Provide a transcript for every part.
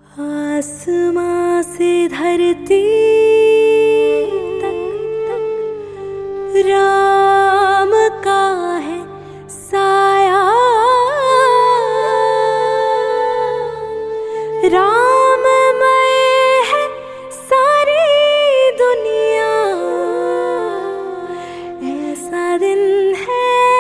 आसमां से धरती तक राम का है साया, राममय है सारी दुनिया, ऐसा दिन है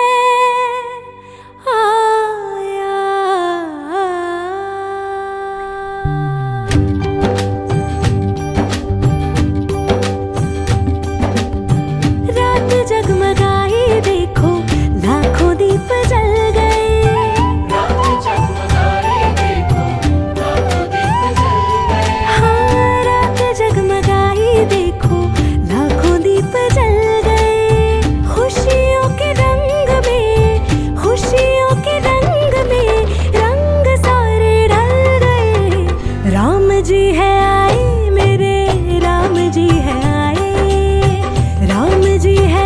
जगमगाई देखो लाखों दीप जल गए, रात जगमगाई देखो लाखों दीप जल गए। हाँ, रात जगमगाई देखो लाखों दीप जल गए। खुशियों के रंग में, खुशियों के रंग में रंग सारे ढल गए। राम जी है आए, मेरे राम जी है आए, राम जी है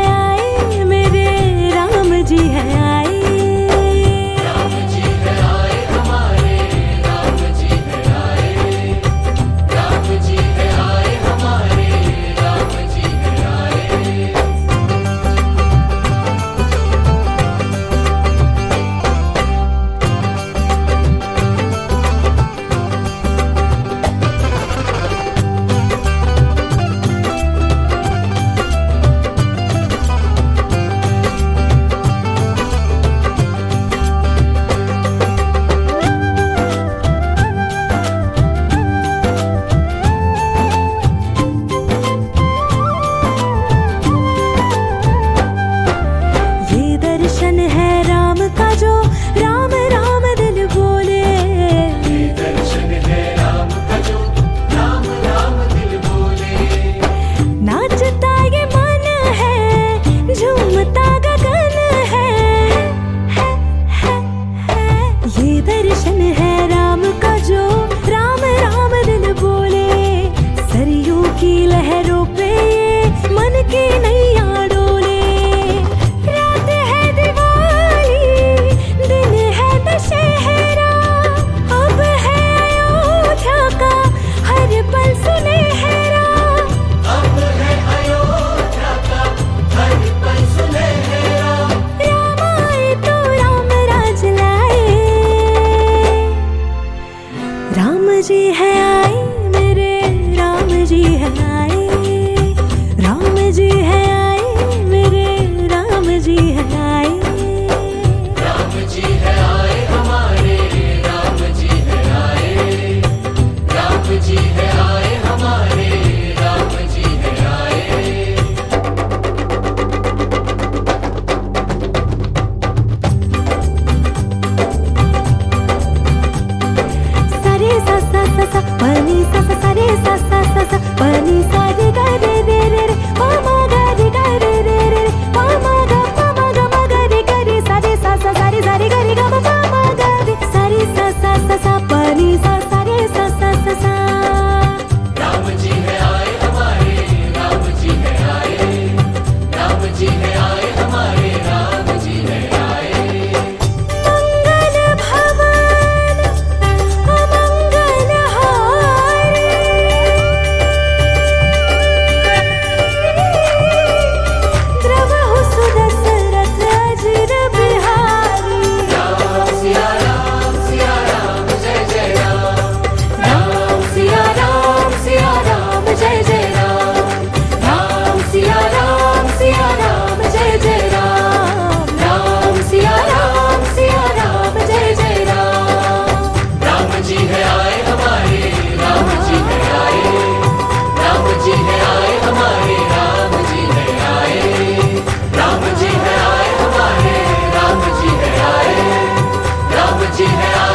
जी है आए, राम जी है आए हमारे, राम जी है आए, राम जी है आए हमारे, राम जी है आए। दर्शन है राम का जो राम राम दिल बोले, सरयू की लहरों पे मन की नैया डोले। रात है दिवाली, दिन है दशहरा, अब है अयोध्या का हर पल सुनहरा, अब है अयोध्या का हर पल सुनहरा। राम आए तो राम राज लाए, राम जी है आए, मेरे राम जी है आए, राम जी है आए, मेरे राम जी है आए, राम जी है आए हमारे, राम जी है आए, राम जी है आए हमारे, राम जी है आए। सरे सा सा सा सा पनी सा सा सरे सा सा सा सा पनी सा रे गा रे रे रे रे पा मा गा रे गा रे रे रे पा मा गा मा गा रे गा रे सा रे सा सा सा रे सा रे गा रे गा पा मा गा रे सरे सा सा सा सा पनी सा सा रे सा सा सा सा। राम जी है आए हमारे, राम जी है आए, राम जी है आए हमारे, राम जी है आए। मंगल भवन अमंगल हारी, द्रवहु सुदशरथ अजिर बिहारी। राम सिया राम, जय जय राम, राम सिया राम, जय जय राम, राम सिया राम, जय जय राम, राम सिया राम, जय जय राम। राम जी है आए हमारे, राम जी है आए, राम जी है आए हमारे, राम जी है आए, राम जी है आए हमारे, राम जी है आए, राम जी है आए।